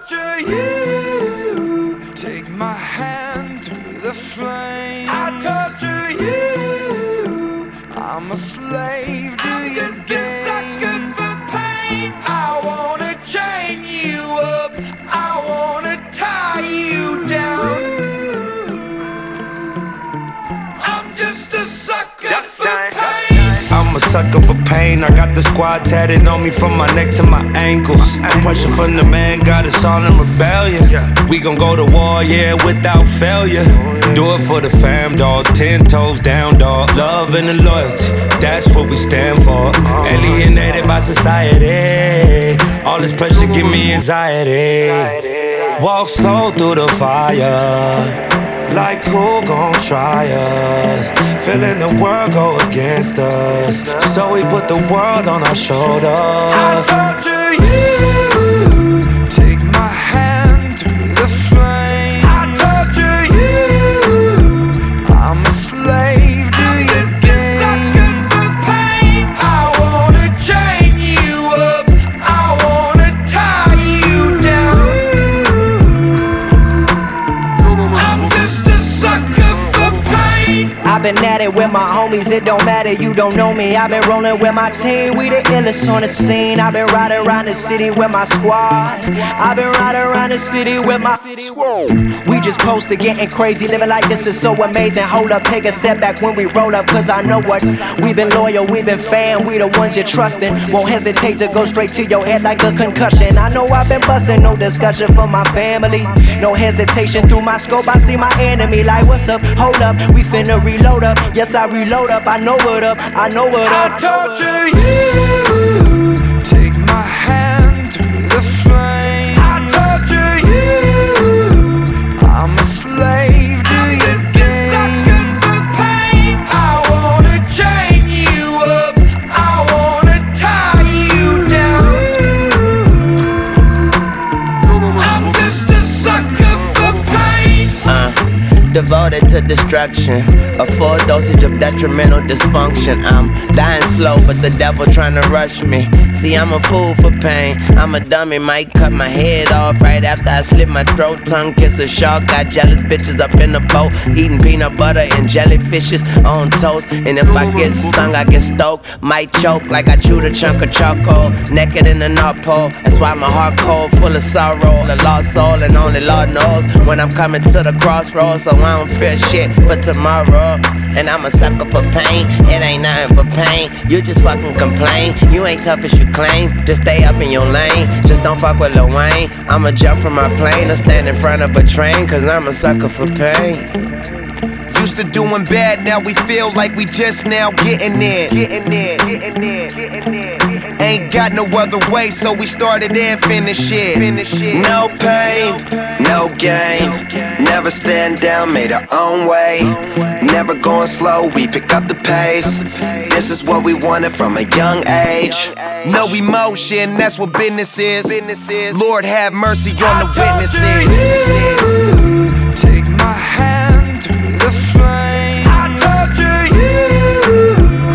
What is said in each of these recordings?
torture you. Take my hand through the flame. I torture you. I'm a slave to your games. I wanna chain you up. I wanna tie you down. I'm just a sucker for pain. I'm a sucker for pain. I got the squad tatted on me from my neck to my ankles. The pressure from the man got us all in rebellion. We gon' go to war, yeah, without failure. Do it for the fam, dog. 10 toes down, dog. Love and the loyalty, that's what we stand for. Alienated by society. All this pressure give me anxiety. Walk slow through the fire. Like who gon' try us? Feeling the world go against us, so we put the world on our shoulders. I torture you. Take my hand through the flame. I torture you. I'm a slave to your games. I wanna chain you up. I wanna tie you down. I'm just a sucker for pain. I've been at it with my homies, it don't matter, you don't know me. I've been rolling with my team, we the illest on the scene. I've been riding around the city with my squad. I've been riding around the city with my squad. We just posted getting crazy, living like this is so amazing. Hold up, take a step back when we roll up, cause I know what. We've been loyal, we've been fan, we the ones you're trusting. Won't hesitate to go straight to your head like a concussion. I know I've been busting, no discussion for my family. No hesitation through my scope, I see my enemy like what's up, hold up, we finna reload up. Yes, I reload up, I know what up, I know what up. I torture you. Take my hand through the flame. I torture you. I'm a slave to your games. I wanna chain you up. I wanna tie you down. I'm just a sucker for pain. Devoted to destruction, a full dosage of detrimental dysfunction. I'm dying slow, but the devil tryna rush me. See, I'm a fool for pain. I'm a dummy, might cut my head off right after I slit my throat. Tongue kiss a shark, got jealous bitches up in the boat, eating peanut butter and jellyfishes on toast. And if I get stung, I get stoked. Might choke like I chewed a chunk of charcoal. Naked in the North Pole, that's why my heart cold, full of sorrow. The lost soul, and only Lord knows when I'm coming to the crossroads. So I don't fear shit but tomorrow. And I'm a sucker for pain, it ain't nothing but pain. You just fucking complain, you ain't tough as you claim. Just stay up in your lane, just don't fuck with Lil Wayne. I'ma jump from my plane or stand in front of a train, cause I'm a sucker for pain. Used to doing bad, now we feel like we just now getting in. Ain't got no other way, so we started and finished it. No pain, no gain. Never stand down, made our own way. Never going slow, we pick up the pace. This is what we wanted from a young age. No emotion, that's what business is. Lord have mercy on the witnesses. Take my hand through the flame. I torture you.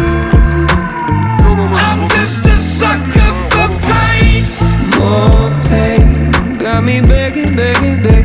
I'm just a sucker for pain. More pain got me begging, begging, begging.